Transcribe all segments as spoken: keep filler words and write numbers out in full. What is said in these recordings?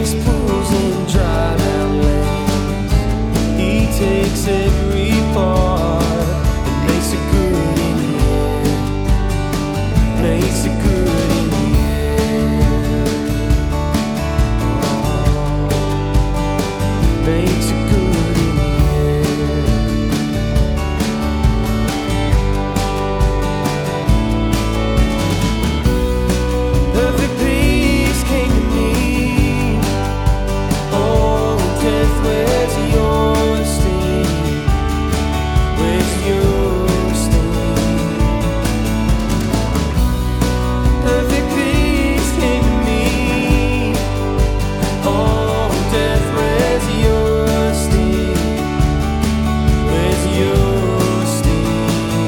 makes pools in dried out lanes. He takes every part and makes it good in the end. Makes it good in the end. Oh, makes it good in the end. Perfect peace came to me. Oh, death, where's your sting? Where's your sting? Perfect peace came to me. Oh, death, where's your sting? Where's your sting?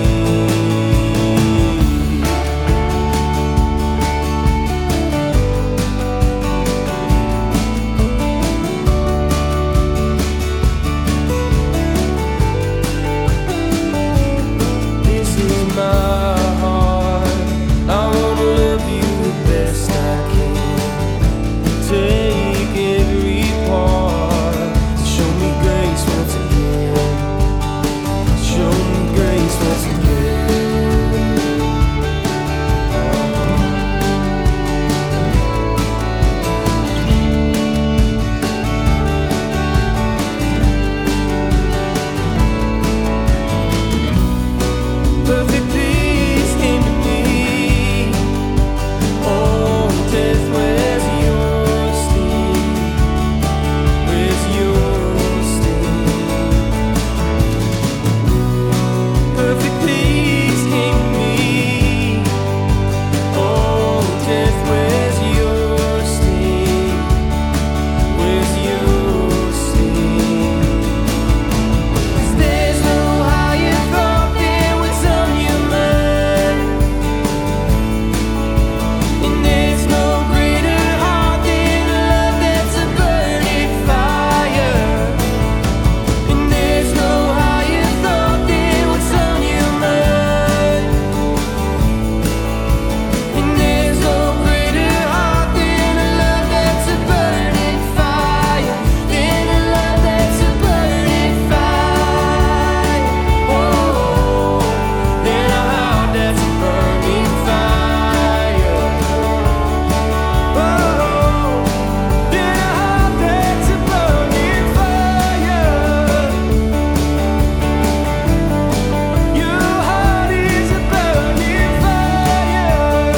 This is my heart. I wanna love you the best I can. Take every part. Show me grace once again. Show me grace once again. Perfect peace came to me. Oh, death, where's your sting? Where's your sting? Perfect peace came to me. Oh, death, where's your sting? Where's your sting? 'Cause there's no higher thought than what's on your mind. And there's no greater heart than a love that's a burning fire. And there's no higher thought than what's on your mind. And there's no greater heart than a love that's a burning fire. Than a love that's a burning fire. Oh, than a heart that's a burning fire. Oh, than a heart that's a burning fire. Your heart is a burning fire.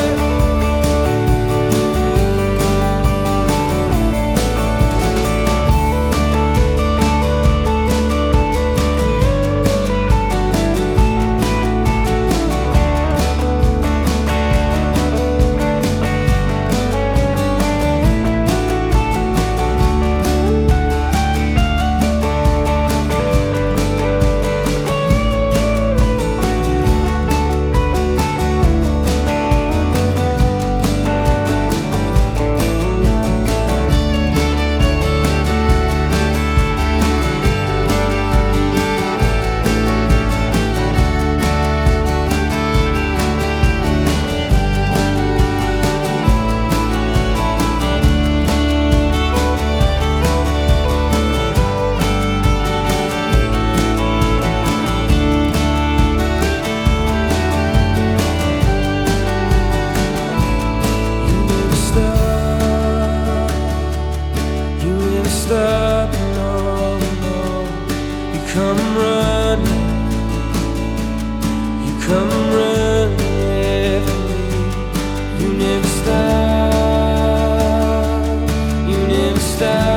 You never stop, no, no. You come running, you come running after me. You never stop, you never stop.